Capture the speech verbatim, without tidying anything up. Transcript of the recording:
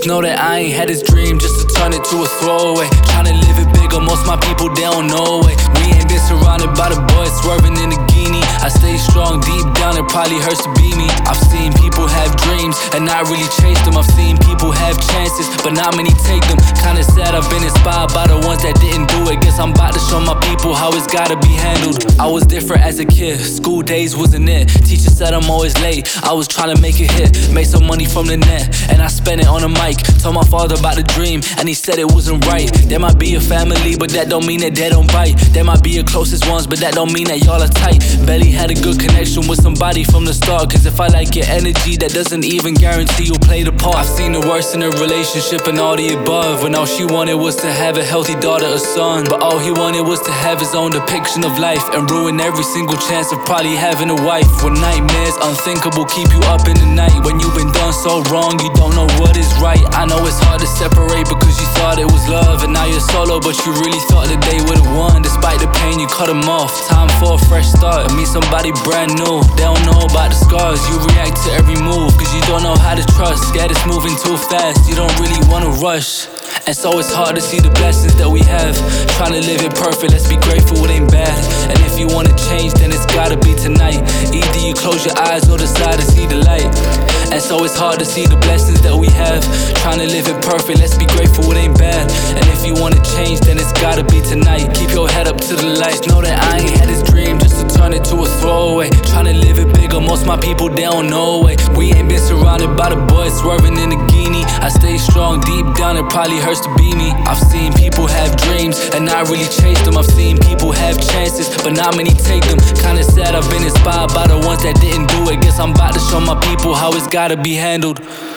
Just know that I ain't had this dream just to turn it to a throwaway. Tryna live it bigger, most my people, they don't know way. We ain't been surrounded by the boys swerving in the guinea. I stay strong deep down, it probably hurts to be me. I've seen people have dreams and not really chase them. I've seen people have chances, but not many take them. Kinda sad I've been inspired by the ones that didn't do it. Guess I'm about to show my people how it's gotta be handled. I was different as a kid, school days wasn't it. Teacher said I'm always late, I was trying to make it hit. Made some money from the net, and I spent it on a mic. Told my father about the dream, and he said it wasn't right. There might be a family, but that don't mean that they don't bite. There might be your closest ones, but that don't mean that y'all are tight. Barely had a good connection with somebody from the start. Cause if I like your energy, that doesn't even guarantee you'll play the part. I've seen the worst in a relationship and all the above, when all she wanted was to have a healthy daughter or son. But all he wanted was to have his own depiction of life, and ruin every single chance of probably having a wife. When nightmares unthinkable keep you up in the night, when you've been done so wrong you don't know what is right. I know it's hard to separate because you thought it was love, and now you're solo, but you really thought that they would've won. Despite the pain, you cut them off. Time for a fresh start, meet somebody brand new. They don't know about the scars, you react to every move, cause you don't know how to trust. Scared it's moving too fast, you don't really wanna rush. And so it's hard to see the blessings that we have. Trying to live it perfect, let's be grateful it ain't bad. And if you wanna change, then it's gotta be tonight. Either you close your eyes or decide to see the light. And so it's hard to see the blessings that we have. Trying to live it perfect, let's be grateful it ain't bad. And if you wanna change, then it's gotta be tonight. Keep your head up to the light. Just know that I ain't had this dream just to turn it to a throwaway. Trying to live it bigger, most my people, they don't know way. We ain't been surrounded by the boys swerving in the guinea. I stay strong deep down, it probably hurts to be me. I've seen people have dreams and not really chase them. I've seen people have chances, but not many take them. Kinda sad I've been inspired by the ones that didn't do it. Guess I'm about to show my people how it's gotta be handled.